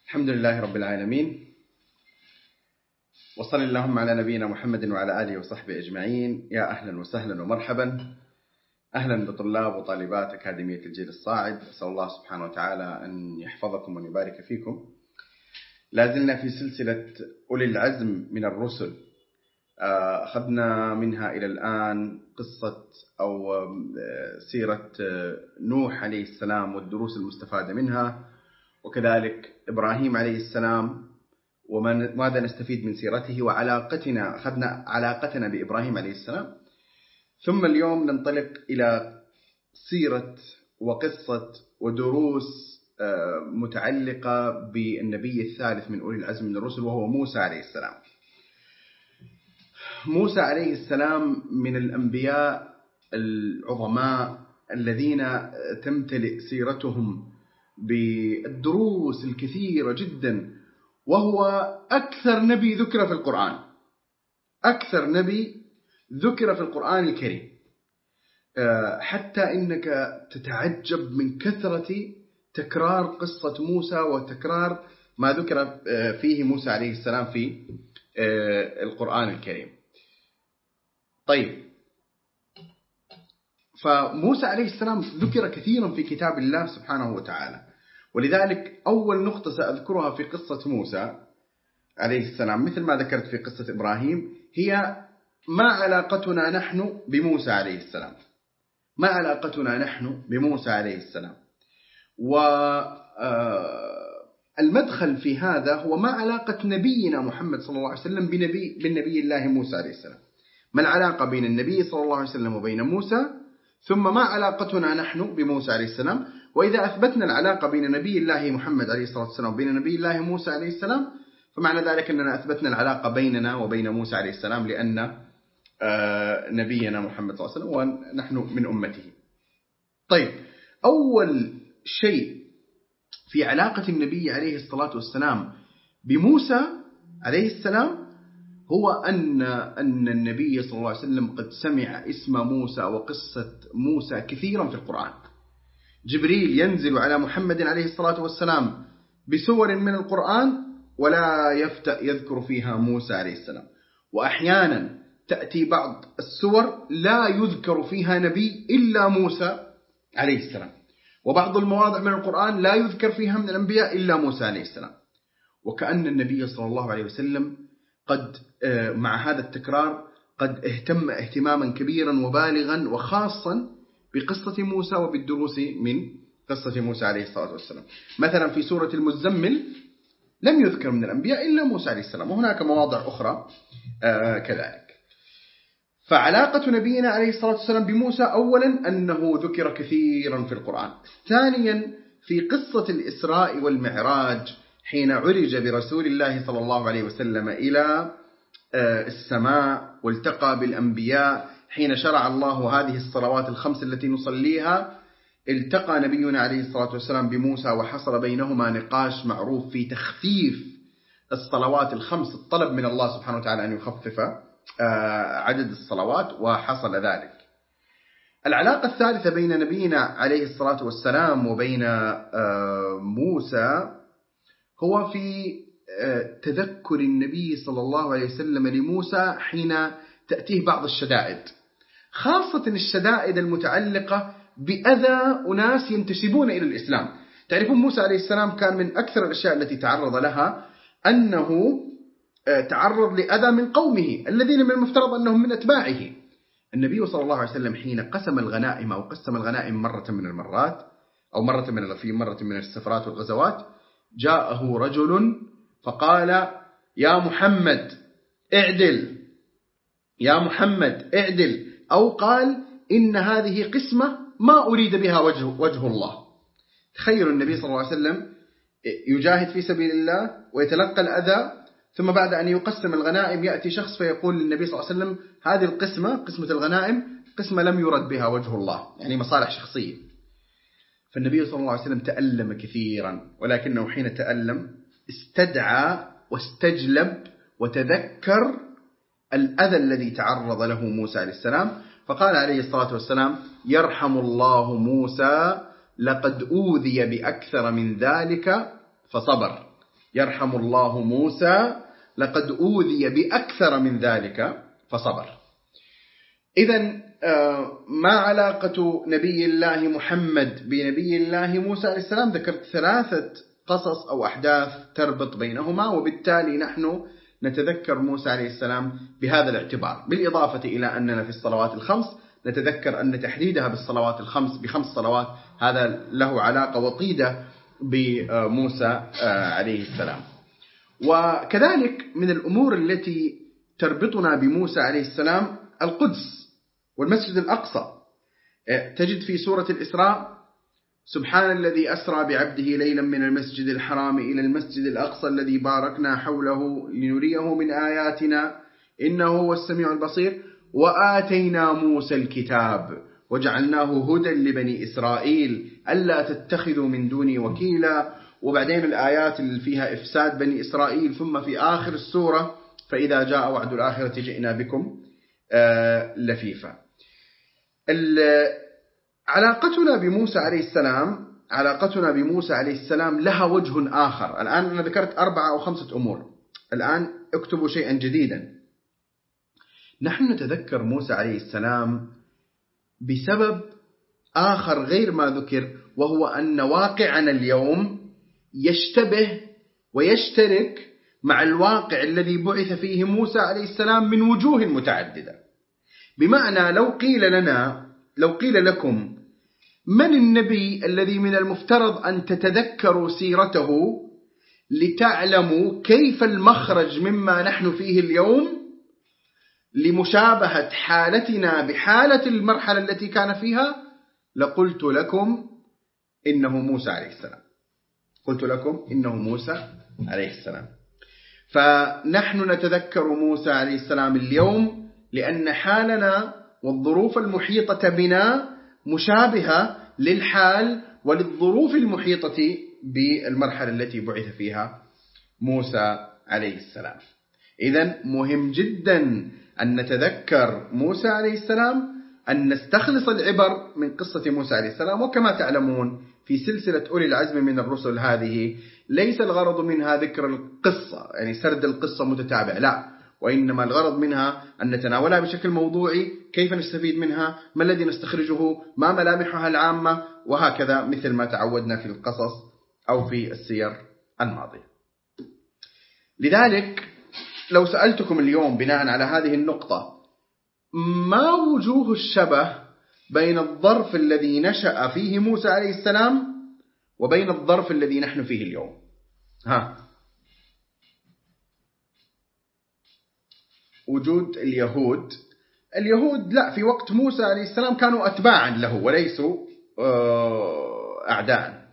الحمد لله رب العالمين، وصل اللهم على نبينا محمد وعلى آله وصحبه أجمعين. يا أهلا وسهلا ومرحبا، أهلا بطلاب وطالبات أكاديمية الجيل الصاعد. أسأل الله سبحانه وتعالى أن يحفظكم وأن يبارك فيكم. لازلنا في سلسلة أولي العزم من الرسل، أخذنا منها إلى الآن قصة أو سيرة نوح عليه السلام والدروس المستفادة منها، وكذلك إبراهيم عليه السلام وماذا نستفيد من سيرته وعلاقتنا، أخذنا علاقتنا بإبراهيم عليه السلام. ثم اليوم ننطلق إلى سيرة وقصة ودروس متعلقة بالنبي الثالث من أولي العزم من الرسل، وهو موسى عليه السلام. موسى عليه السلام من الأنبياء العظماء الذين تمتلئ سيرتهم بالدروس الكثيرة جدا، وهو أكثر نبي ذكر في القرآن، أكثر نبي ذكر في القرآن الكريم، حتى إنك تتعجب من كثرة تكرار قصة موسى وتكرار ما ذكر فيه موسى عليه السلام في القرآن الكريم. طيب، فموسى عليه السلام ذكر كثيرا في كتاب الله سبحانه وتعالى، ولذلك أول نقطة سأذكرها في قصة موسى عليه السلام مثل ما ذكرت في قصة إبراهيم هي ما علاقتنا نحن بموسى عليه السلام، ما علاقتنا نحن بموسى عليه السلام. والمدخل في هذا هو ما علاقة نبينا محمد صلى الله عليه وسلم بالنبي الله موسى عليه السلام، ما العلاقة بين النبي صلى الله عليه وسلم وبين موسى، ثم ما علاقتنا نحن بموسى عليه السلام. وإذا أثبتنا العلاقة بين نبي الله محمد عليه الصلاة والسلام وبين نبي الله موسى عليه السلام، فمعنى ذلك أننا أثبتنا العلاقة بيننا وبين موسى عليه السلام، لأن نبينا محمد صلى الله عليه وسلم ونحن من أمته. طيب، أول شيء في علاقة النبي عليه الصلاة والسلام بموسى عليه السلام هو أن النبي صلى الله عليه وسلم قد سمع اسم موسى وقصة موسى كثيرا في القرآن. جبريل ينزل على محمد عليه الصلاة والسلام بسور من القرآن ولا يذكر فيها موسى عليه السلام، وأحيانا تأتي بعض السور لا يذكر فيها نبي إلا موسى عليه السلام، وبعض المواضع من القرآن لا يذكر فيها من الأنبياء إلا موسى عليه السلام. وكأن النبي صلى الله عليه وسلم قد مع هذا التكرار قد اهتم اهتماما كبيرا وبالغا وخاصا بقصة موسى وبالدروس من قصة موسى عليه الصلاة والسلام. مثلا في سورة المزمل لم يذكر من الأنبياء إلا موسى عليه السلام، وهناك مواضع أخرى كذلك. فعلاقة نبينا عليه الصلاة والسلام بموسى أولا أنه ذكر كثيرا في القرآن. ثانيا في قصة الإسراء والمعراج حين عرج برسول الله صلى الله عليه وسلم إلى السماء والتقى بالأنبياء، حين شرع الله هذه الصلوات الخمس التي نصليها التقى نبينا عليه الصلاة والسلام بموسى، وحصل بينهما نقاش معروف في تخفيف الصلوات الخمس، الطلب من الله سبحانه وتعالى أن يخفف عدد الصلوات، وحصل ذلك. العلاقة الثالثة بين نبينا عليه الصلاة والسلام وبين موسى هو في تذكر النبي صلى الله عليه وسلم لموسى حين تأتيه بعض الشدائد، خاصة الشدائد المتعلقة بأذى أناس ينتسبون إلى الإسلام. تعرفون موسى عليه السلام كان من أكثر الأشياء التي تعرض لها أنه تعرض لأذى من قومه الذين من المفترض أنهم من أتباعه. النبي صلى الله عليه وسلم حين قسم الغنائم أو قسم الغنائم مرة من المرات أو في مرة من السفرات والغزوات، جاءه رجل فقال: يا محمد اعدل، يا محمد اعدل، أو قال: إن هذه قسمة ما أريد بها وجه الله. تخيل النبي صلى الله عليه وسلم يجاهد في سبيل الله ويتلقى الأذى، ثم بعد أن يقسم الغنائم يأتي شخص فيقول للنبي صلى الله عليه وسلم: هذه القسمة، قسمة الغنائم، قسمة لم يرد بها وجه الله، يعني مصالح شخصية. فالنبي صلى الله عليه وسلم تألم كثيرا، ولكنه حين تألم استدعى واستجلب وتذكر الأذى الذي تعرض له موسى عليه السلام، فقال عليه الصلاة والسلام: يرحم الله موسى، لقد أوذي بأكثر من ذلك فصبر. يرحم الله موسى لقد أوذي بأكثر من ذلك فصبر. إذن ما علاقة نبي الله محمد بنبي الله موسى عليه السلام؟ ذكرت 3 قصص أو أحداث تربط بينهما، وبالتالي نحن نتذكر موسى عليه السلام بهذا الاعتبار، بالإضافة إلى أننا في الصلوات الخمس نتذكر أن تحديدها بالصلوات الخمس ب5 صلوات هذا له علاقة وطيدة بموسى عليه السلام. وكذلك من الأمور التي تربطنا بموسى عليه السلام القدس والمسجد الأقصى. تجد في سورة الإسراء: سبحان الذي أسرى بعبده ليلا من المسجد الحرام إلى المسجد الأقصى الذي باركنا حوله لنريه من آياتنا إنه هو السميع البصير وآتينا موسى الكتاب وجعلناه هدى لبني إسرائيل ألا تتخذوا من دوني وكيلا. وبعدين الآيات اللي فيها إفساد بني إسرائيل، ثم في آخر السورة: فإذا جاء وعد الآخرة جئنا بكم لفيفا. علاقتنا بموسى عليه السلام لها وجه آخر. الآن أنا ذكرت 4 أو 5 أمور، الآن اكتبوا شيئا جديدا. نحن نتذكر موسى عليه السلام بسبب آخر غير ما ذكر، وهو أن واقعنا اليوم يشتبه ويشترك مع الواقع الذي بعث فيه موسى عليه السلام من وجوه متعددة. بمعنى لو قيل لكم من النبي الذي من المفترض أن تتذكروا سيرته لتعلموا كيف المخرج مما نحن فيه اليوم لمشابهة حالتنا بحالة المرحلة التي كان فيها، لقلت لكم إنه موسى عليه السلام. فنحن نتذكر موسى عليه السلام اليوم لأن حالنا والظروف المحيطة بنا مشابهة للحال وللظروف المحيطة بالمرحلة التي بعث فيها موسى عليه السلام. إذن مهم جدا أن نتذكر موسى عليه السلام، أن نستخلص العبر من قصة موسى عليه السلام. وكما تعلمون في سلسلة أولي العزم من الرسل هذه ليس الغرض منها ذكر القصة، يعني سرد القصة متتابع، لا، وإنما الغرض منها أن نتناولها بشكل موضوعي، كيف نستفيد منها، ما الذي نستخرجه، ما ملامحها العامة، وهكذا مثل ما تعودنا في القصص أو في السير الماضية. لذلك لو سألتكم اليوم بناء على هذه النقطة: ما وجوه الشبه بين الظرف الذي نشأ فيه موسى عليه السلام وبين الظرف الذي نحن فيه اليوم؟ وجود اليهود لا، في وقت موسى عليه السلام كانوا أتباعا له وليسوا أعداء.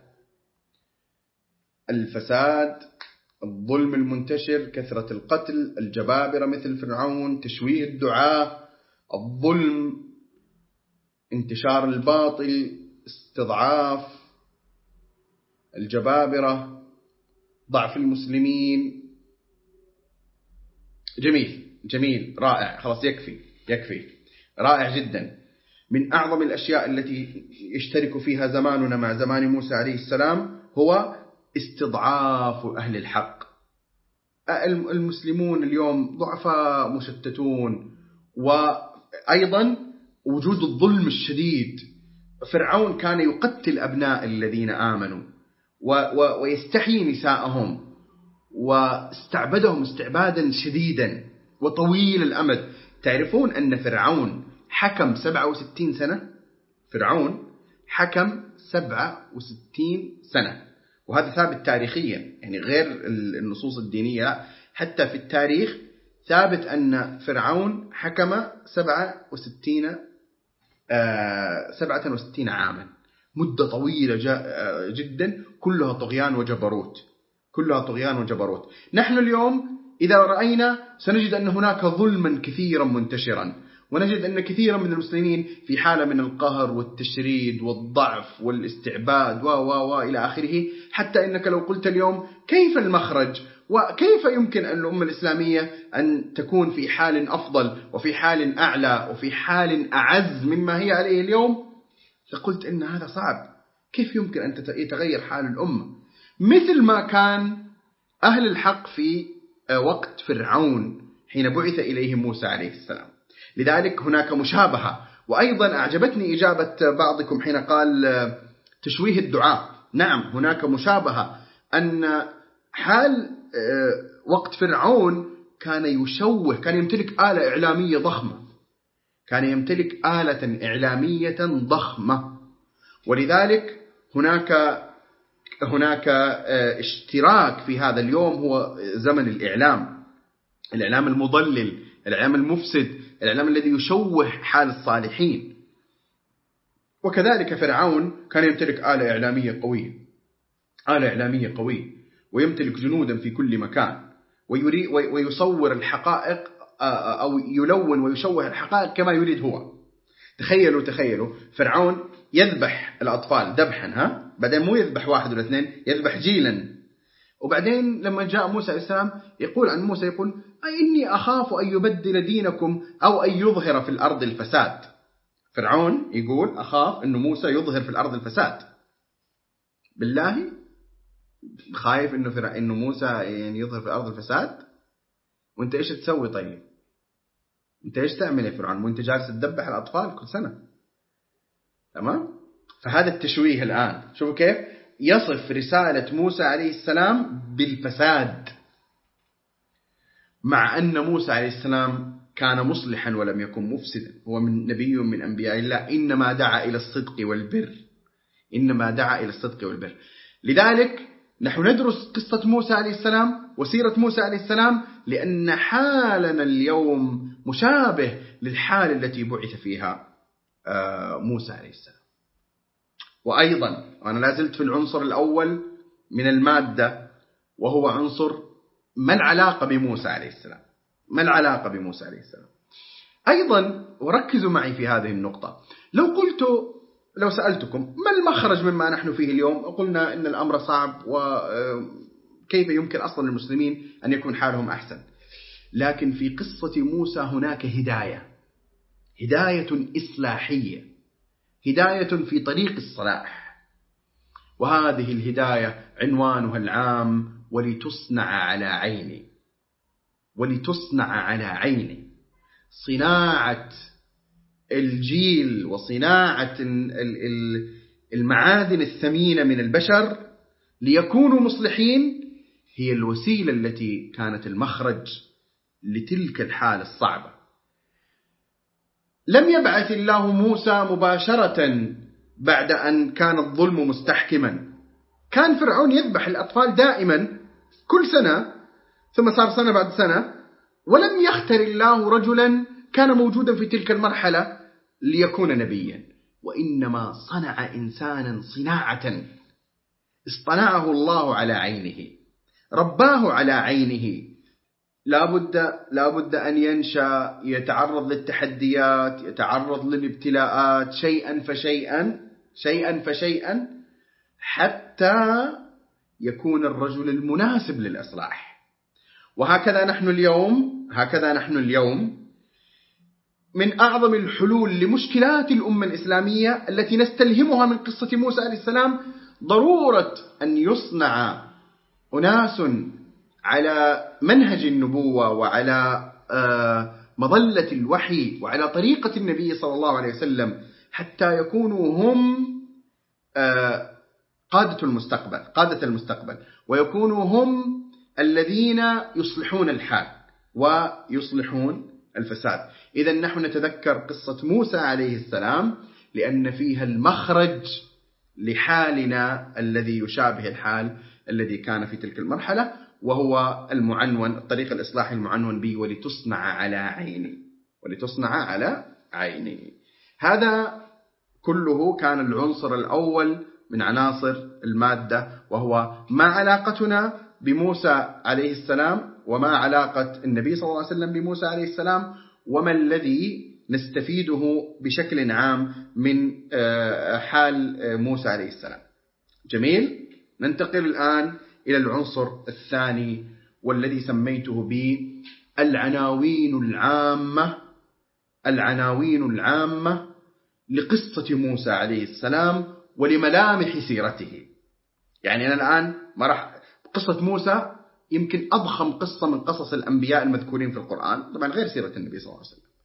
الفساد، الظلم المنتشر، كثرة القتل، الجبابرة مثل فرعون، تشويه الدعاة، الظلم، انتشار الباطل، استضعاف الجبابرة، ضعف المسلمين. جميل رائع، خلاص يكفي رائع جدا. من أعظم الأشياء التي يشترك فيها زماننا مع زمان موسى عليه السلام هو استضعاف أهل الحق. المسلمون اليوم ضعفاء مشتتون، وأيضا وجود الظلم الشديد. فرعون كان يقتل أبناء الذين آمنوا ويستحيي نساءهم، واستعبدهم استعبادا شديدا وطويل الأمد. تعرفون أن فرعون حكم 67 سنة؟ فرعون حكم 67 سنة، وهذا ثابت تاريخيا، يعني غير النصوص الدينية، حتى في التاريخ ثابت أن فرعون حكم 67 عاما، مدة طويلة جدا، كلها طغيان وجبروت. نحن اليوم إذا رأينا سنجد أن هناك ظلما كثيرا منتشرا، ونجد أن كثيرا من المسلمين في حالة من القهر والتشريد والضعف والاستعباد إلى آخره. حتى إنك لو قلت اليوم كيف المخرج وكيف يمكن أن الأمة الإسلامية أن تكون في حال أفضل وفي حال أعلى وفي حال أعز مما هي عليه اليوم، فقلت إن هذا صعب. كيف يمكن أن يتغير حال الأمة؟ مثل ما كان أهل الحق في وقت فرعون حين بعث إليه موسى عليه السلام. لذلك هناك مشابهة. وأيضا أعجبتني إجابة بعضكم حين قال تشويه الدعاء. نعم، هناك مشابهة، أن حال وقت فرعون كان يشوه، كان يمتلك آلة إعلامية ضخمة، كان يمتلك آلة إعلامية ضخمة. ولذلك هناك اشتراك في هذا اليوم، هو زمن الإعلام المضلل، الإعلام المفسد، الإعلام الذي يشوه حال الصالحين. وكذلك فرعون كان يمتلك آلة إعلامية قوية، ويمتلك جنودا في كل مكان، ويصور الحقائق أو يلون ويشوه الحقائق كما يريد هو. تخيلوا فرعون يذبح الأطفال ذبحا، بعدين مو يذبح واحد ولا اثنين، يذبح جيلا. وبعدين لما جاء موسى عليه السلام يقول عن موسى، يقول إني أخاف أن يبدل دينكم أو أن يظهر في الأرض الفساد. فرعون يقول أخاف أن موسى يظهر في الأرض الفساد. بالله خايف إنه موسى يعني يظهر في الأرض الفساد؟ وانت إيش تسوي؟ طيب انت إيش تعمل يا فرعون وانت جالس تذبح الأطفال كل سنة؟ تمام؟ فهذا التشويه الآن، شوفوا كيف يصف رسالة موسى عليه السلام بالفساد، مع أن موسى عليه السلام كان مصلحا ولم يكن مفسدا. هو من نبي من أنبياء الله، إنما دعا إلى الصدق والبر. لذلك نحن ندرس قصة موسى عليه السلام وسيرة موسى عليه السلام، لأن حالنا اليوم مشابه للحال التي بعث فيها موسى عليه السلام. وأيضا أنا لازلت في العنصر الأول من المادة، وهو عنصر ما العلاقة بموسى عليه السلام. أيضا وركزوا معي في هذه النقطة. لو سألتكم ما المخرج مما نحن فيه اليوم، قلنا إن الأمر صعب، وكيف يمكن أصلا المسلمين أن يكون حالهم أحسن. لكن في قصة موسى هناك هداية إصلاحية، هداية في طريق الصلاح. وهذه الهداية عنوانها العام ولتصنع على عيني. صناعة الجيل وصناعة المعادن الثمينة من البشر ليكونوا مصلحين هي الوسيلة التي كانت المخرج لتلك الحالة الصعبة. لم يبعث الله موسى مباشرة بعد أن كان الظلم مستحكما. كان فرعون يذبح الأطفال دائما كل سنة، ثم صار سنة بعد سنة، ولم يختر الله رجلا كان موجودا في تلك المرحلة ليكون نبيا، وإنما صنع إنسانا صناعة اصطنعه الله على عينه، رباه على عينه. لابد أن ينشأ، يتعرض للتحديات، يتعرض للابتلاءات شيئا فشيئا حتى يكون الرجل المناسب للإصلاح. وهكذا نحن اليوم من أعظم الحلول لمشكلات الأمة الإسلامية التي نستلهمها من قصة موسى عليه السلام ضرورة أن يصنع أناس على منهج النبوة وعلى مظلة الوحي وعلى طريقة النبي صلى الله عليه وسلم، حتى يكونوا هم قادة المستقبل، ويكونوا هم الذين يصلحون الحال ويصلحون الفساد. إذا نحن نتذكر قصة موسى عليه السلام لأن فيها المخرج لحالنا الذي يشابه الحال الذي كان في تلك المرحلة، وهو الطريق الإصلاحي المعنون به ولتصنع على عيني. هذا كله كان العنصر الأول من عناصر المادة، وهو ما علاقتنا بموسى عليه السلام، وما علاقة النبي صلى الله عليه وسلم بموسى عليه السلام، وما الذي نستفيده بشكل عام من حال موسى عليه السلام. جميل. ننتقل الآن إلى العنصر الثاني، والذي سميته العناوين العامة لقصة موسى عليه السلام ولملامح سيرته. يعني أنا الآن قصة موسى يمكن أضخم قصة من قصص الأنبياء المذكورين في القرآن، طبعا غير سيرة النبي صلى الله عليه وسلم،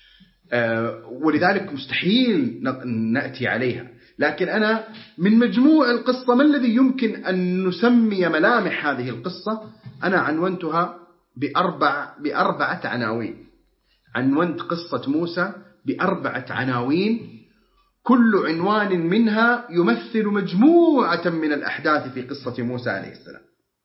ولذلك مستحيل نأتي عليها. لكن أنا من مجموع القصة ما الذي يمكن أن نسمي ملامح هذه القصة؟ أنا عنونتها بأربعة عناوين. عنونت قصة موسى ب4 عناوين، كل عنوان منها يمثل مجموعة من الأحداث في قصة موسى عليه السلام.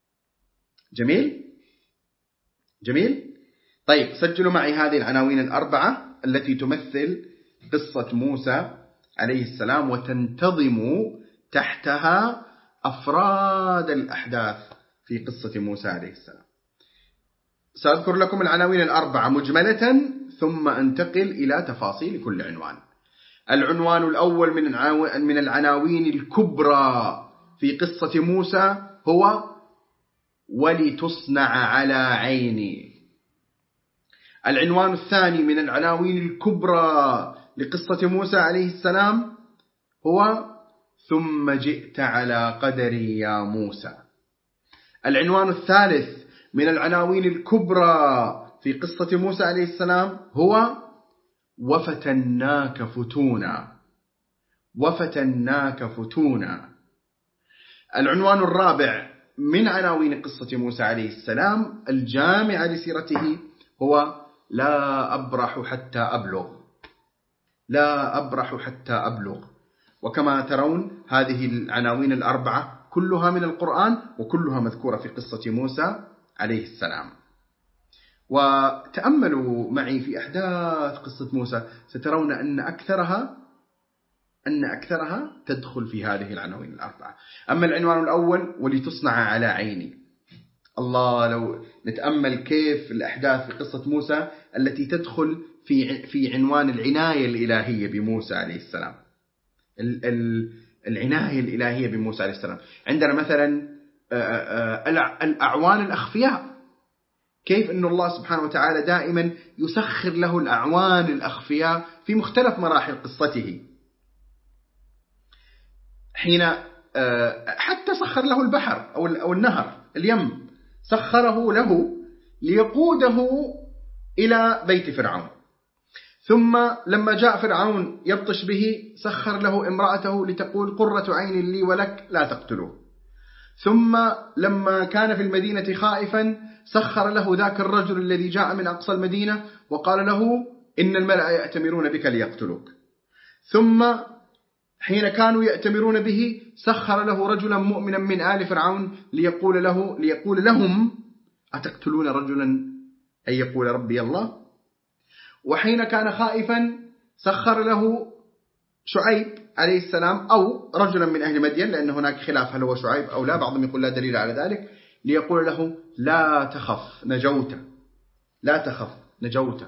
جميل؟ طيب سجلوا معي هذه العناوين ال4 التي تمثل قصة موسى عليه السلام، وتنتظم تحتها أفراد الأحداث في قصة موسى عليه السلام. سأذكر لكم العناوين ال4 مجملة، ثم أنتقل إلى تفاصيل كل عنوان. العنوان الأول من العناوين الكبرى في قصة موسى هو ولتصنع على عيني. العنوان الثاني من العناوين الكبرى لقصة موسى عليه السلام هو ثم جئت على قدري يا موسى. العنوان الثالث من العناوين الكبرى في قصة موسى عليه السلام هو وفتناك فتونا. العنوان الرابع من عناوين قصة موسى عليه السلام الجامعة لسيرته هو لا أبرح حتى أبلغ. وكما ترون هذه العناوين ال4 كلها من القرآن، وكلها مذكورة في قصة موسى عليه السلام. وتأملوا معي في أحداث قصة موسى، سترون أن أكثرها تدخل في هذه العناوين ال4. أما العنوان الأول ولتصنع على عيني، الله لو نتأمل كيف الأحداث في قصة موسى التي تدخل في عنوان العناية الإلهية بموسى عليه السلام. العناية الإلهية بموسى عليه السلام. عندنا مثلا الأعوان الأخفياء، كيف أن الله سبحانه وتعالى دائما يسخر له الأعوان الأخفياء في مختلف مراحل قصته. حين حتى سخر له البحر أو النهر اليم، سخره له ليقوده إلى بيت فرعون. ثم لما جاء فرعون يبطش به سخر له امرأته لتقول قرة عين لي ولك لا تقتلوه. ثم لما كان في المدينة خائفا سخر له ذاك الرجل الذي جاء من أقصى المدينة وقال له إن الملأ يأتمرون بك ليقتلوك. ثم حين كانوا يأتمرون به سخر له رجلا مؤمنا من آل فرعون ليقول لهم أتقتلون رجلا أن يقول ربي الله. وحين كان خائفا سخر له شعيب عليه السلام أو رجلا من أهل مدين، لأن هناك خلاف هل هو شعيب أو لا، بعضهم يقول لا دليل على ذلك، ليقول له لا تخف نجوت.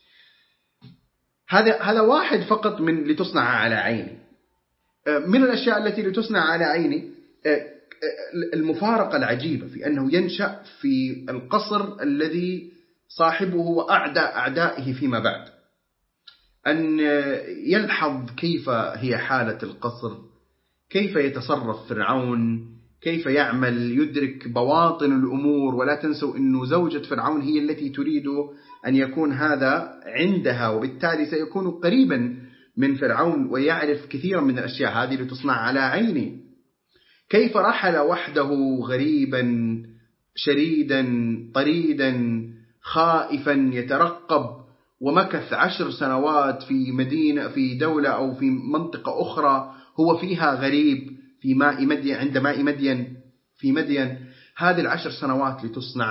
هذا واحد فقط من لتصنع على عيني. من الأشياء التي لتصنع على عيني المفارقة العجيبة في أنه ينشأ في القصر الذي صاحبه وأعدى أعدائه فيما بعد، أن يلحظ كيف هي حالة القصر، كيف يتصرف فرعون، كيف يعمل، يدرك بواطن الأمور. ولا تنسوا أن زوجة فرعون هي التي تريد أن يكون هذا عندها، وبالتالي سيكون قريبا من فرعون ويعرف كثيرا من الأشياء هذه لتصنع على عيني. كيف رحل وحده غريبا شريدا طريدا خائفا يترقب، ومكث 10 سنوات في مدينة في دولة أو في منطقة أخرى هو فيها غريب في ماء مدين، عند ماء مدين في مدين. هذه 10 سنوات لتصنع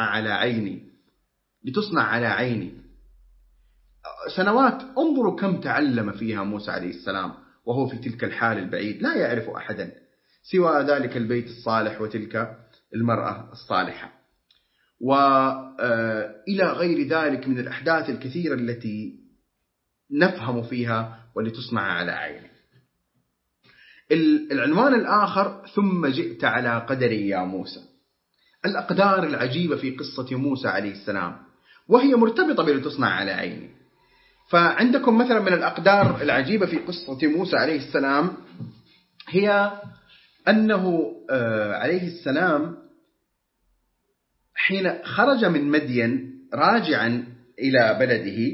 على عيني. سنوات انظروا كم تعلم فيها موسى عليه السلام وهو في تلك الحال البعيد، لا يعرف أحدا سوى ذلك البيت الصالح وتلك المرأة الصالحة، وإلى غير ذلك من الأحداث الكثيرة التي نفهم فيها ولتصنع على عيني. العنوان الآخر ثم جئت على قدري يا موسى. الأقدار العجيبة في قصة موسى عليه السلام وهي مرتبطة بلتصنع على عيني. فعندكم مثلا من الأقدار العجيبة في قصة موسى عليه السلام هي أنه عليه السلام حين خرج من مدين راجعا إلى بلده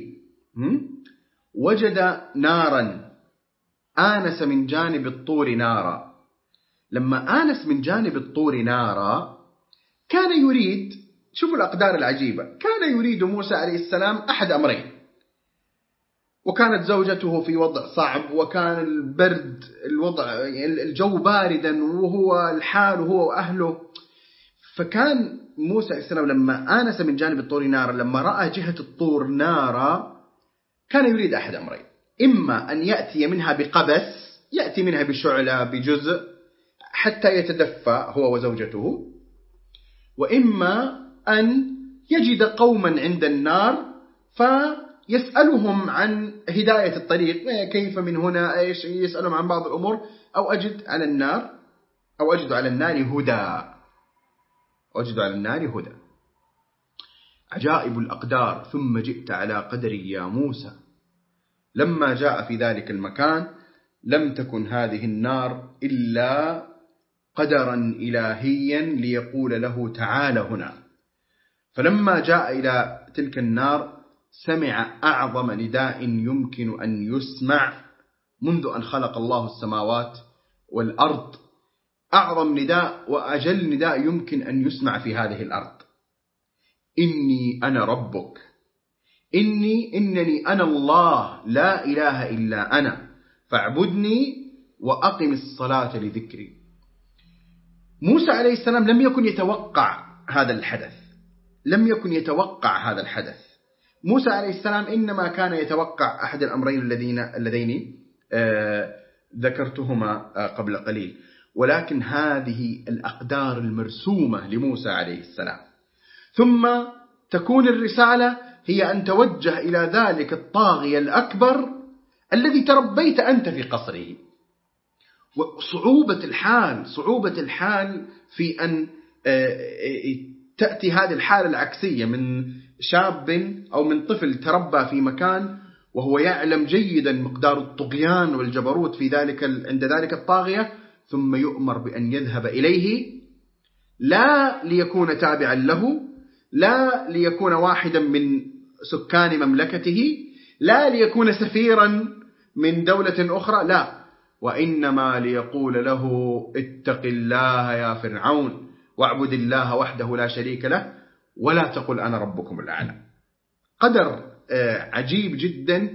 وجد نارا، آنس من جانب الطور نارا. لما آنس من جانب الطور نارا كان يريد، شوفوا الأقدار العجيبة، كان يريد موسى عليه السلام أحد أمرين، وكانت زوجته في وضع صعب، وكان البرد، الجو باردا، وهو الحال هو وأهله. فكان موسى عليه السلام لما آنس من جانب الطور نارا، لما رأى جهة الطور نارا، كان يريد أحد أمرين: إما أن يأتي منها بقبس، يأتي منها بشعلة بجزء حتى يتدفى هو وزوجته، وإما أن يجد قوما عند النار فيسألهم عن هداية الطريق، كيف من هنا، إيش، يسألهم عن بعض الأمور، أو أجد على النار هدى. عجائب الأقدار. ثم جئت على قدري يا موسى. لما جاء في ذلك المكان لم تكن هذه النار إلا قدرا إلهيا ليقول له تعال هنا. فلما جاء إلى تلك النار سمع أعظم نداء يمكن أن يسمع منذ أن خلق الله السماوات والأرض، أعظم نداء وأجل نداء يمكن أن يسمع في هذه الأرض: إني أنا ربك، إنني أنا الله لا إله إلا أنا فاعبدني وأقم الصلاة لذكري. موسى عليه السلام لم يكن يتوقع هذا الحدث. موسى عليه السلام إنما كان يتوقع أحد الأمرين اللذين ذكرتهما قبل قليل، ولكن هذه الأقدار المرسومة لموسى عليه السلام. ثم تكون الرسالة هي أن توجه إلى ذلك الطاغية الأكبر الذي تربيت أنت في قصره. وصعوبة الحال في أن تأتي هذه الحالة العكسية من شاب أو من طفل تربى في مكان وهو يعلم جيدا مقدار الطغيان والجبروت في عند ذلك الطاغية، ثم يؤمر بأن يذهب إليه، لا ليكون تابعا له، لا ليكون واحدا من سكان مملكته، لا ليكون سفيرا من دولة أخرى، لا، وإنما ليقول له اتق الله يا فرعون واعبد الله وحده لا شريك له ولا تقل أنا ربكم الأعلى. قدر عجيب جدا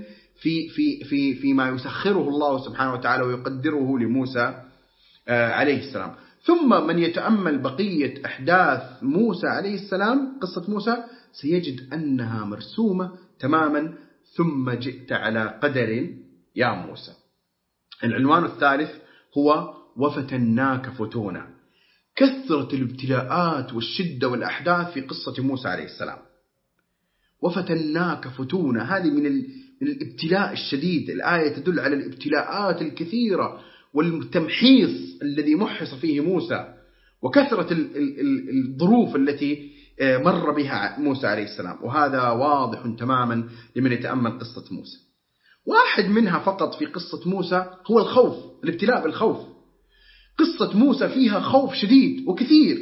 فيما يسخره الله سبحانه وتعالى ويقدره لموسى عليه السلام. ثم من يتأمل بقية أحداث موسى عليه السلام، قصة موسى، سيجد أنها مرسومة تماما. ثم جئت على قدر يا موسى. العنوان الثالث هو وفتناك فتونا. كثرة الابتلاءات والشدة والأحداث في قصة موسى عليه السلام. وفتناك فتونا، هذه من الابتلاء الشديد. الآية تدل على الابتلاءات الكثيرة والتمحيص الذي محص فيه موسى، وكثرة الظروف التي مر بها موسى عليه السلام، وهذا واضح تماما لمن يتأمل قصة موسى. واحد منها فقط في قصة موسى هو الخوف، الابتلاء بالخوف. قصة موسى فيها خوف شديد وكثير.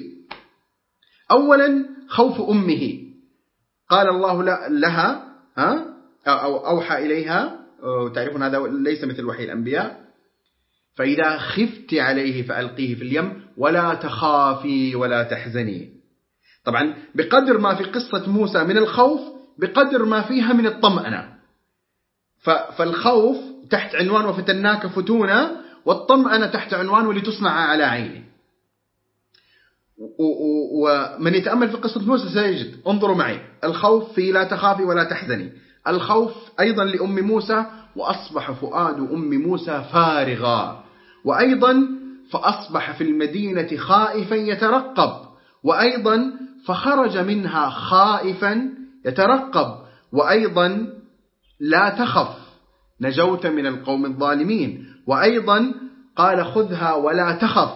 أولا خوف أمه، قال الله لها أو أوحى إليها، وتعرفون هذا ليس مثل وحي الأنبياء: فإذا خفت عليه فألقيه في اليم ولا تخافي ولا تحزني. طبعا بقدر ما في قصة موسى من الخوف بقدر ما فيها من الطمأنة. فالخوف تحت عنوان وفتناك فتونا، والطمأنة تحت عنوان ولتصنع على عيني. ومن يتأمل في قصة موسى سيجد، انظروا معي، الخوف في لا تخافي ولا تحزني، الخوف أيضا لأم موسى، وأصبح فؤاد أم موسى فارغا، وأيضا فأصبح في المدينة خائفا يترقب، وأيضا فخرج منها خائفا يترقب، وأيضا لا تخف نجوت من القوم الظالمين، وأيضا قال خذها ولا تخف،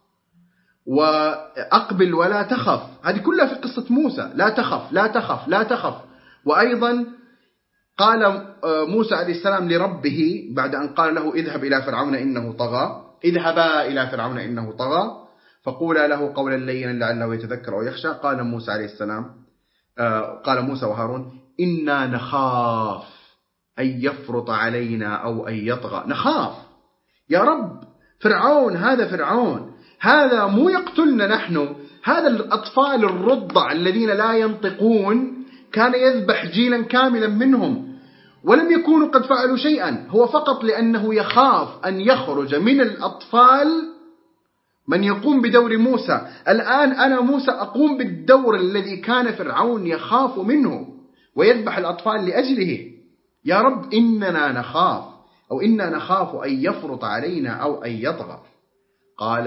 وأقبل ولا تخف. هذه كلها في قصة موسى، لا تخف لا تخف لا تخف. وأيضا قال موسى عليه السلام لربه بعد أن قال له اذهب إلى فرعون إنه طغى، اذهبا إلى فرعون إنه طغى، فقولا له قولا لينا لعله يتذكر أو يخشى. قال موسى عليه السلام قال موسى وهارون إنا نخاف أن يفرط علينا أو أن يطغى. نخاف يا رب، فرعون هذا مو يقتلنا نحن، هذا الأطفال الرضع الذين لا ينطقون كان يذبح جيلا كاملا منهم ولم يكونوا قد فعلوا شيئا، هو فقط لأنه يخاف أن يخرج من الأطفال من يقوم بدور موسى. الآن أنا موسى أقوم بالدور الذي كان فرعون يخاف منه ويذبح الأطفال لأجله. يا رب إننا نخاف أن يفرط علينا أو أن يطغى. قال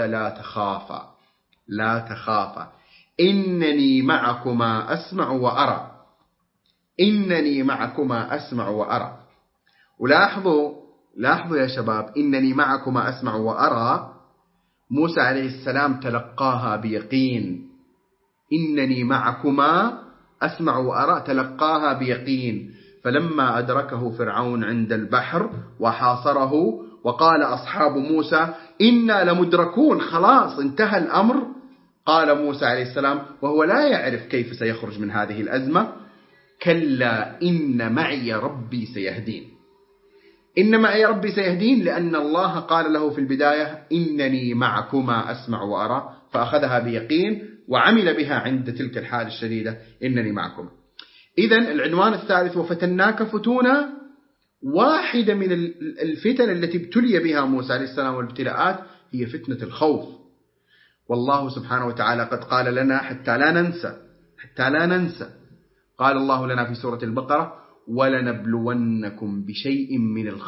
لا تخافا إنني معكما أسمع وأرى. ولاحظوا يا شباب، إنني معكما أسمع وأرى، موسى عليه السلام تلقاها بيقين. إنني معكما أسمع وأرى تلقاها بيقين. فلما أدركه فرعون عند البحر وحاصره وقال أصحاب موسى إنا لمدركون، خلاص انتهى الأمر، قال موسى عليه السلام وهو لا يعرف كيف سيخرج من هذه الأزمة: كلا إن معي ربي سيهدين. إن معي ربي سيهدين لأن الله قال له في البداية إنني معكما أسمع وأرى، فأخذها بيقين وعمل بها عند تلك الحالة الشديدة: إنني معكما. إذن العنوان الثالث: وفتناك فتونا. واحدة من الفتن التي ابتلي بها موسى عليه السلام والابتلاءات هي فتنة الخوف. والله سبحانه وتعالى قد قال لنا حتى لا ننسى قال الله لنا في سورة البقرة: ولنبلونكم بشيء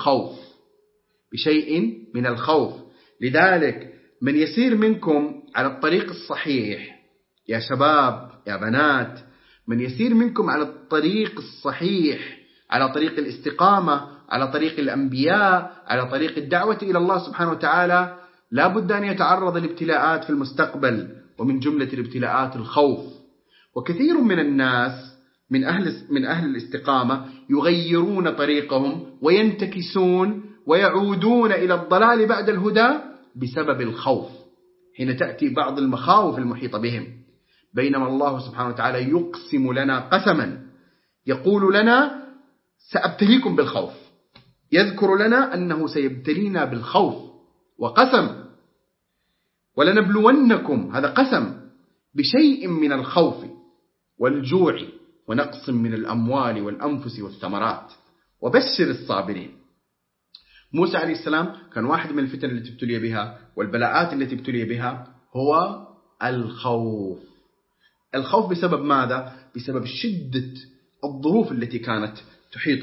من الخوف. لذلك من يسير منكم على الطريق الصحيح يا شباب يا بنات، من يسير منكم على الطريق الصحيح، على طريق الاستقامة، على طريق الأنبياء، على طريق الدعوة إلى الله سبحانه وتعالى، لا بد أن يتعرض لابتلاءات في المستقبل، ومن جملة الابتلاءات الخوف. وكثير من الناس من أهل الاستقامة يغيرون طريقهم وينتكسون ويعودون إلى الضلال بعد الهدى بسبب الخوف، حين تأتي بعض المخاوف المحيطة بهم، بينما الله سبحانه وتعالى يقسم لنا قسما، يقول لنا سأبتليكم بالخوف، يذكر لنا أنه سيبتلينا بالخوف، وقسم ولنبلونكم، هذا قسم، بشيء من الخوف والجوع ونقص من الأموال والأنفس والثمرات وبشر الصابرين. موسى عليه السلام كان واحد من الفتن التي ابتلي بها والبلاءات التي ابتلي بها هو الخوف بسبب ماذا؟ بسبب شدة الظروف التي كانت تحيط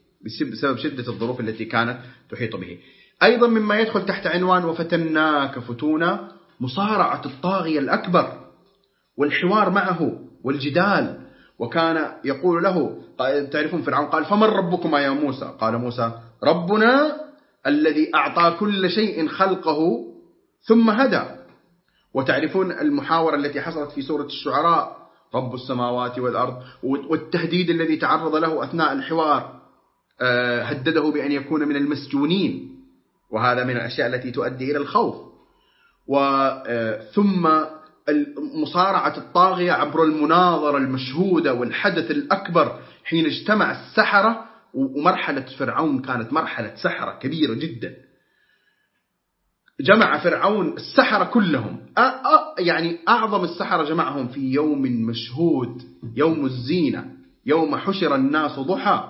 به. أيضا مما يدخل تحت عنوان وفتناك فتونا مصارعة الطاغية الأكبر والحوار معه والجدال. وكان يقول له، تعرفون فرعون قال: فمن ربكما يا موسى؟ قال موسى: ربنا الذي أعطى كل شيء خلقه ثم هدى. وتعرفون المحاورة التي حصلت في سورة الشعراء: رب السماوات والأرض، والتهديد الذي تعرض له أثناء الحوار، هدده بأن يكون من المسجونين، وهذا من الأشياء التي تؤدي إلى الخوف. ثم مصارعة الطاغية عبر المناظرة المشهودة والحدث الأكبر حين اجتمع السحرة، ومرحلة فرعون كانت مرحلة سحرة كبيرة جدا. جمع فرعون السحرة كلهم، يعني أعظم السحرة جمعهم في يوم مشهود، يوم الزينة، يوم حشر الناس ضحى،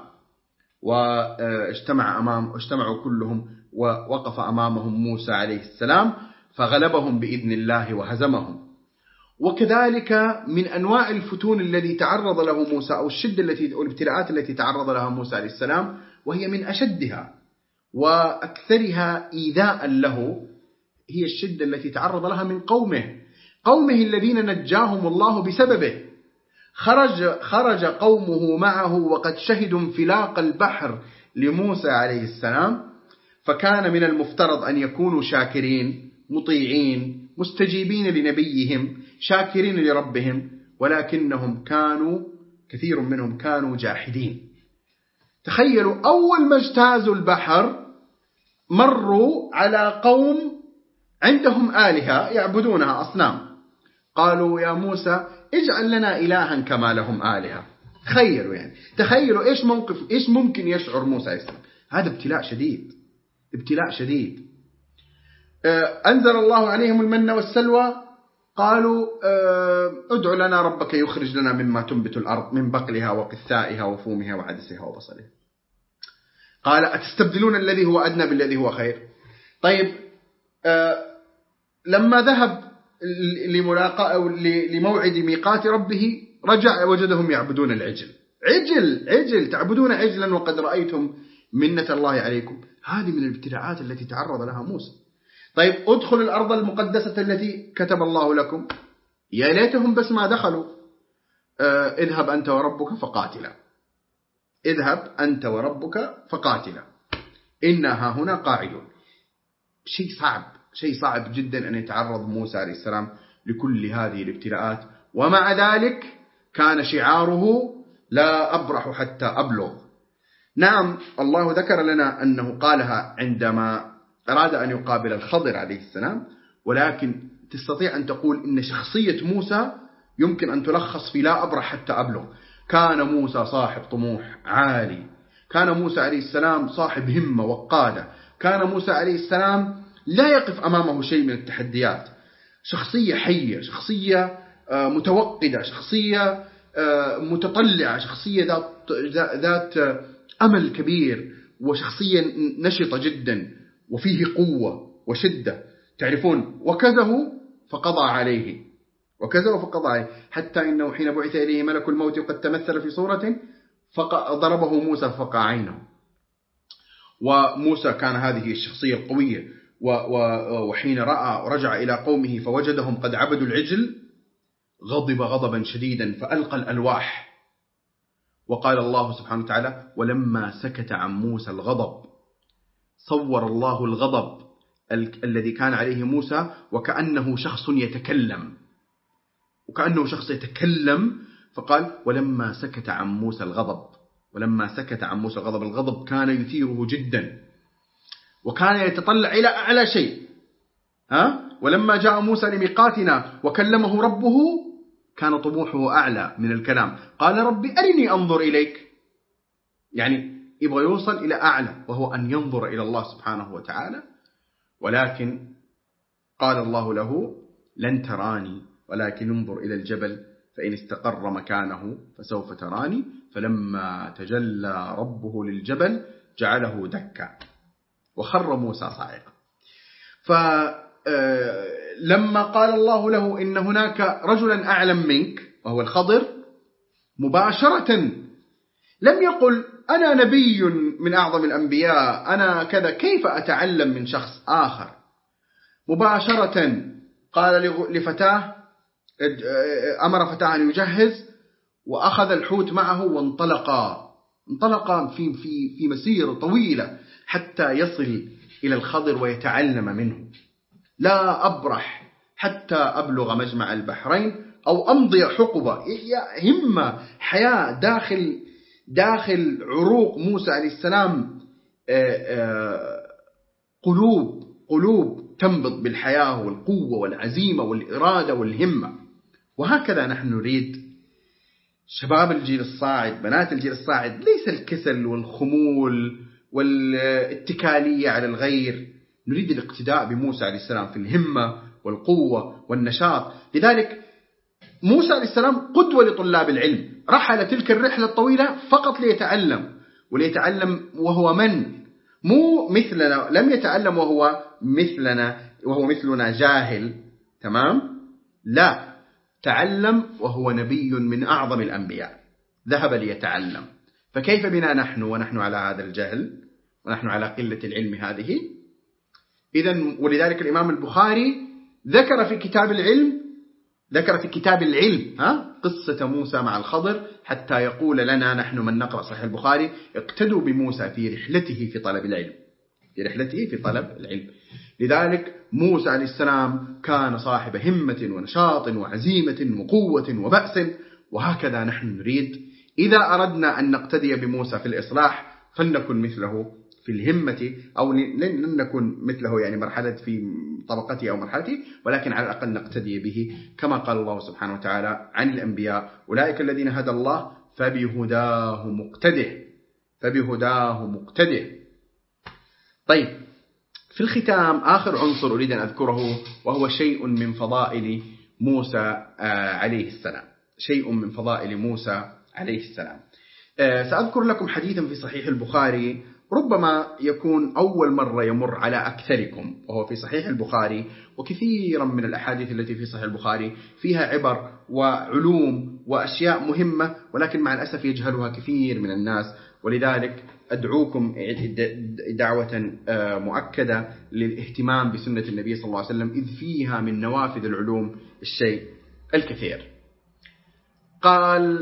واجتمعوا كلهم ووقف أمامهم موسى عليه السلام فغلبهم بإذن الله وهزمهم. وكذلك من أنواع الفتون الذي تعرض له موسى، أو الشدة والابتلاءات التي تعرض لها موسى عليه السلام، وهي من أشدها وأكثرها إيذاء له، هي الشدة التي تعرض لها من قومه الذين نجاهم الله بسببه. خرج قومه معه وقد شهدوا انفلاق البحر لموسى عليه السلام، فكان من المفترض أن يكونوا شاكرين مطيعين مستجيبين لنبيهم شاكرين لربهم، ولكنهم كثير منهم كانوا جاحدين. تخيلوا أول ما اجتازوا البحر مروا على قوم عندهم آلهة يعبدونها أصنام، قالوا يا موسى اجعل لنا إلها كما لهم آلهة. تخيلوا يعني، تخيلوا إيش ممكن يشعر موسى عليه السلام. هذا ابتلاء شديد، ابتلاء شديد. أنزل الله عليهم المن والسلوى، قالوا ادع لنا ربك يخرج لنا مما تنبت الأرض من بقلها وقثائها وفومها وعدسها وبصلها. قال أتستبدلون الذي هو أدنى بالذي هو خير. طيب لما ذهب لموعد ميقات ربه رجع وجدهم يعبدون العجل. عجل تعبدون عجلا وقد رأيتم منة الله عليكم. هذه من الابتلاعات التي تعرض لها موسى. طيب ادخلوا الأرض المقدسة التي كتب الله لكم. يا ليتهم بس ما دخلوا. اذهب أنت وربك فقاتلا، اذهب أنت وربك فقاتلا إنها هنا قاعدون. شيء صعب جدا أن يتعرض موسى عليه السلام لكل هذه الابتلاءات، ومع ذلك كان شعاره لا أبرح حتى أبلغ. نعم الله ذكر لنا أنه قالها عندما أراد أن يقابل الخضر عليه السلام، ولكن تستطيع أن تقول إن شخصية موسى يمكن أن تلخص في لا أبرح حتى أبلغ. كان موسى صاحب طموح عالي، كان موسى عليه السلام صاحب همة وقادة، كان موسى عليه السلام لا يقف أمامه شيء من التحديات. شخصية حية، شخصية متوقدة، شخصية متطلعة، شخصية ذات أمل كبير، وشخصية نشطة جدا وفيه قوة وشدة. تعرفون وكذا فقضى عليه، حتى إنه حين بعث إليه ملك الموت وقد تمثل في صورة ضربه موسى ففقع عينه. وموسى كان هذه الشخصية القوية، وحين رأى رجع إلى قومه فوجدهم قد عبدوا العجل غضب غضبا شديدا فألقى الألواح. وقال الله سبحانه وتعالى ولما سكت عن موسى الغضب، صور الله الغضب الذي كان عليه موسى وكأنه شخص يتكلم، فقال ولما سكت عن موسى الغضب. الغضب كان يثيره جدا، وكان يتطلع إلى أعلى شيء. ولما جاء موسى لميقاتنا وكلمه ربه كان طموحه أعلى من الكلام. قال ربي أرني أنظر إليك، يعني يبغى يوصل إلى أعلى، وهو أن ينظر إلى الله سبحانه وتعالى. ولكن قال الله له لن تراني ولكن انظر إلى الجبل فإن استقر مكانه فسوف تراني. فلما تجلى ربه للجبل جعله دكا وخر موسى صاعقا. فلما قال الله له إن هناك رجلا أعلم منك وهو الخضر، مباشرة لم يقل أنا نبي من أعظم الأنبياء أنا كذا، كيف أتعلم من شخص آخر؟ مباشرة قال لفتاه، أمر فتاه أن يجهز، وأخذ الحوت معه وانطلقا في مسيرة طويلة حتى يصل إلى الخضر ويتعلم منه. لا أبرح حتى أبلغ مجمع البحرين أو أمضي حقبة. همة، حياة داخل عروق موسى عليه السلام، قلوب تنبض بالحياة والقوة والعزيمة والإرادة والهمة. وهكذا نحن نريد شباب الجيل الصاعد، بنات الجيل الصاعد، ليس الكسل والخمول والاتكالية على الغير. نريد الاقتداء بموسى عليه السلام في الهمة والقوة والنشاط. لذلك موسى عليه السلام قدوة لطلاب العلم، رحل تلك الرحلة الطويلة فقط وليتعلم وهو مو مثلنا، لم يتعلم وهو مثلنا جاهل، تمام؟ لا، تعلم وهو نبي من أعظم الأنبياء، ذهب ليتعلم. فكيف بنا نحن ونحن على هذا الجهل ونحن على قلة العلم هذه؟ إذن ولذلك الإمام البخاري ذكر في كتاب العلم قصة موسى مع الخضر، حتى يقول لنا نحن من نقرأ صحيح البخاري اقتدوا بموسى في رحلته في طلب العلم. لذلك موسى عليه السلام كان صاحب همة ونشاط وعزيمة وقوة وبأس. وهكذا نحن نريد إذا أردنا أن نقتدي بموسى في الإصلاح فلنكن مثله في الهمة، أو لن نكون مثله يعني مرحلة في طبقته أو مرحلته، ولكن على الأقل نقتدي به، كما قال الله سبحانه وتعالى عن الأنبياء: أولئك الذين هدى الله فبهداه مقتده. طيب، في الختام آخر عنصر أريد أن أذكره، وهو شيء من فضائل موسى عليه السلام. سأذكر لكم حديثا في صحيح البخاري، ربما يكون أول مرة يمر على أكثركم، وهو في صحيح البخاري. وكثيرا من الأحاديث التي في صحيح البخاري فيها عبر وعلوم وأشياء مهمة، ولكن مع الأسف يجهلها كثير من الناس. ولذلك أدعوكم دعوة مؤكدة للاهتمام بسنة النبي صلى الله عليه وسلم، إذ فيها من نوافذ العلوم الشيء الكثير. قال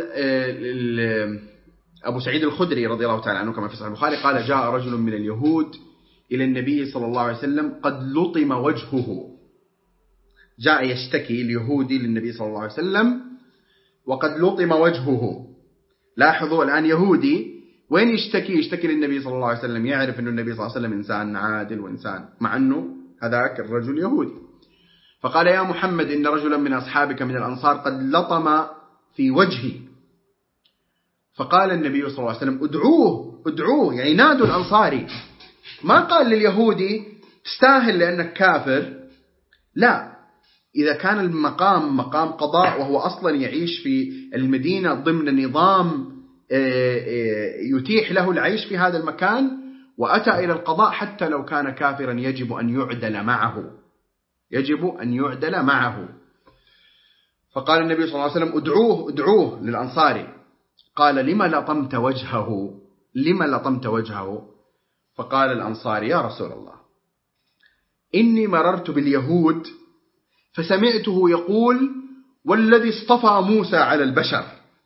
أبو سعيد الخدري رضي الله تعالى عنه كما في صحيح البخاري قال: جاء رجل من اليهود إلى النبي صلى الله عليه وسلم قد لطم وجهه. جاء يشتكي اليهودي للنبي صلى الله عليه وسلم وقد لطم وجهه. لاحظوا الآن يهودي وين يشتكي للنبي صلى الله عليه وسلم، يعرف أن النبي صلى الله عليه وسلم إنسان عادل وإنسان، مع أنه هذاك الرجل يهودي. فقال: يا محمد، إن رجلا من أصحابك من الأنصار قد لطم في وجهي. فقال النبي صلى الله عليه وسلم: ادعوه، يعني نادوا الأنصاري. ما قال لليهودي تستاهل لأنك كافر، لا. إذا كان المقام مقام قضاء، وهو أصلا يعيش في المدينة ضمن نظام يتيح له العيش في هذا المكان، وأتى إلى القضاء حتى لو كان كافرا يجب أن يعدل معه. فقال النبي صلى الله عليه وسلم: ادعوه للأنصاري. قال: لما لطمت وجهه؟ فقال الأنصاري: يا رسول الله، إني مررت باليهود فسمعته يقول: والذي اصطفى موسى على البشر.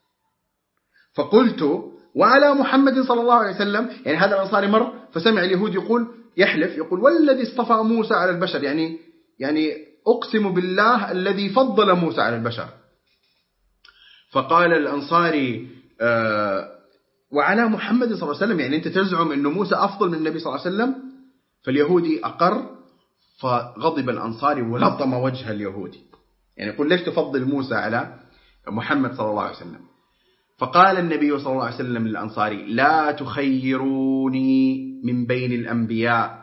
فقلت: وعلى محمد صلى الله عليه وسلم. يعني هذا الأنصاري مر فسمع اليهود يقول والذي اصطفى موسى على البشر، يعني أقسم بالله الذي فضل موسى على البشر. فقال الأنصاري: وعلى محمد صلى الله عليه وسلم، يعني أنت تزعم أن موسى أفضل من النبي صلى الله عليه وسلم؟ فاليهودي أقر، فغضب الأنصاري ولطم وجه اليهودي، يعني يقول: ليش تفضل موسى على محمد صلى الله عليه وسلم؟ فقال النبي صلى الله عليه وسلم للأنصاري: لا تخيروني من بين الأنبياء.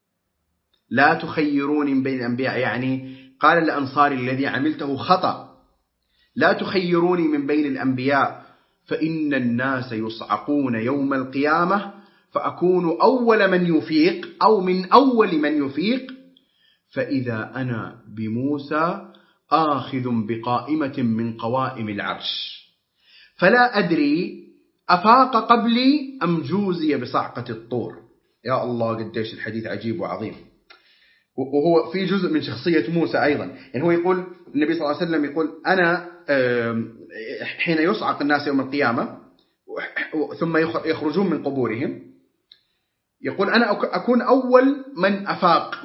يعني قال الأنصاري: الذي عملته خطأ، لا تخيروني من بين الأنبياء، فإن الناس يصعقون يوم القيامة فأكون أول من يفيق أو من أول من يفيق، فإذا أنا بموسى آخذ بقائمة من قوائم العرش، فلا أدري أفاق قبلي أم جوزي بصعقة الطور. يا الله، قديش الحديث عجيب وعظيم. وهو في جزء من شخصية موسى أيضا. يعني هو يقول، النبي صلى الله عليه وسلم يقول: أنا حين يصعق الناس يوم القيامة ثم يخرجون من قبورهم، يقول: أنا أكون أول من أفاق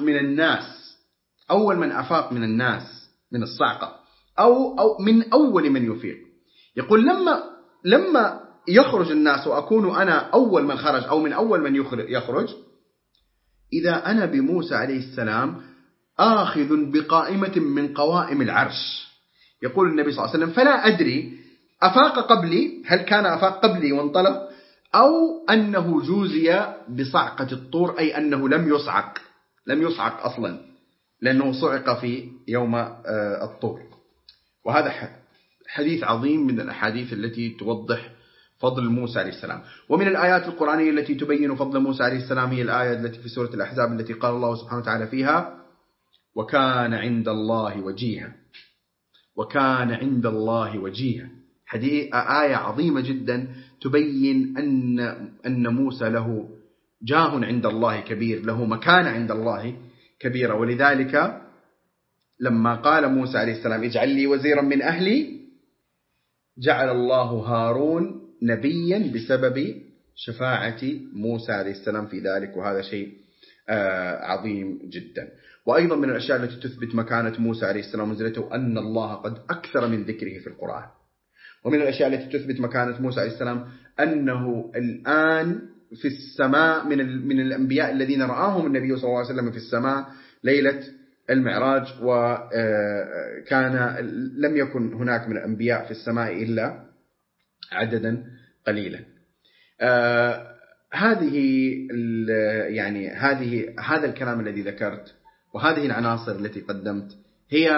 من الناس من الصعقة، أو من أول من يفيق. يقول: لما يخرج الناس وأكون أنا أول من خرج أو من أول من يخرج، إذا أنا بموسى عليه السلام آخذ بقائمة من قوائم العرش. يقول النبي صلى الله عليه وسلم: فلا أدري أفاق قبلي، هل كان أفاق قبلي وانطلق، أو أنه جوزي بصعقة الطور، أي أنه لم يصعق أصلا، لأنه صعق في يوم الطور. وهذا حديث عظيم من الأحاديث التي توضح فضل موسى عليه السلام. ومن الآيات القرآنية التي تبين فضل موسى عليه السلام هي الآية التي في سورة الأحزاب التي قال الله سبحانه وتعالى فيها: وكان عند الله وجيها. آية عظيمة جدا تبين أن موسى له جاه عند الله كبير، له مكانة عند الله كبيرة. ولذلك لما قال موسى عليه السلام: اجعل لي وزيرا من أهلي، جعل الله هارون نبيا بسبب شفاعة موسى عليه السلام في ذلك، وهذا شيء عظيم جدا. وأيضا من الأشياء التي تثبت مكانة موسى عليه السلام ومنزلته أن الله قد أكثر من ذكره في القرآن. ومن الأشياء التي تثبت مكانة موسى عليه السلام أنه الآن في السماء من الأنبياء الذين رآهم النبي صلى الله عليه وسلم في السماء ليلة المعراج، وكان لم يكن هناك من الأنبياء في السماء إلا عددا قليلا. هذا الكلام الذي ذكرت وهذه العناصر التي قدمت هي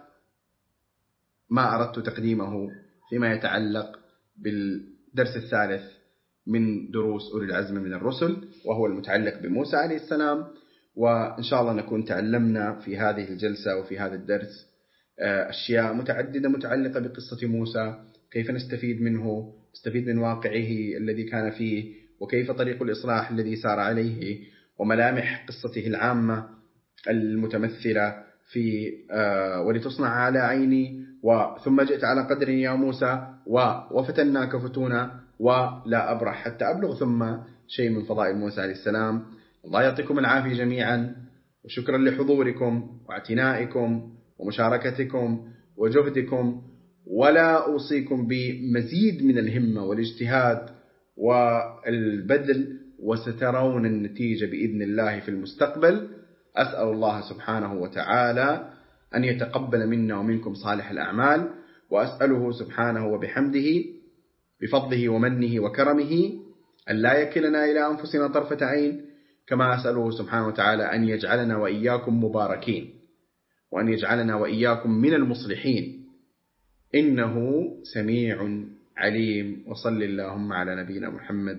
ما أردت تقديمه فيما يتعلق بالدرس الثالث من دروس أولي العزم من الرسل، وهو المتعلق بموسى عليه السلام. وإن شاء الله نكون تعلمنا في هذه الجلسة وفي هذا الدرس أشياء متعددة متعلقة بقصة موسى، كيف نستفيد منه، نستفيد من واقعه الذي كان فيه، وكيف طريق الإصلاح الذي سار عليه، وملامح قصته العامة المتمثلة في ولتصنع على عيني، ثم جئت على قدر يا موسى، وفتناك فتونا، ولا أبرح حتى أبلغ، ثم شيء من فضائل موسى عليه السلام. الله يعطيكم العافية جميعا، وشكرا لحضوركم واعتنائكم ومشاركتكم وجهدكم، ولا أوصيكم بمزيد من الهمة والاجتهاد والبذل، وسترون النتيجة بإذن الله في المستقبل. أسأل الله سبحانه وتعالى أن يتقبل منا ومنكم صالح الأعمال، وأسأله سبحانه وبحمده بفضله ومنه وكرمه أن لا يكلنا إلى أنفسنا طرفة عين، كما أسأله سبحانه وتعالى أن يجعلنا وإياكم مباركين، وأن يجعلنا وإياكم من المصلحين، إنه سميع عليم. وصل اللهم على نبينا محمد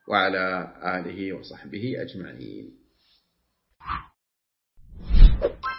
وعلى آله وصحبه أجمعين.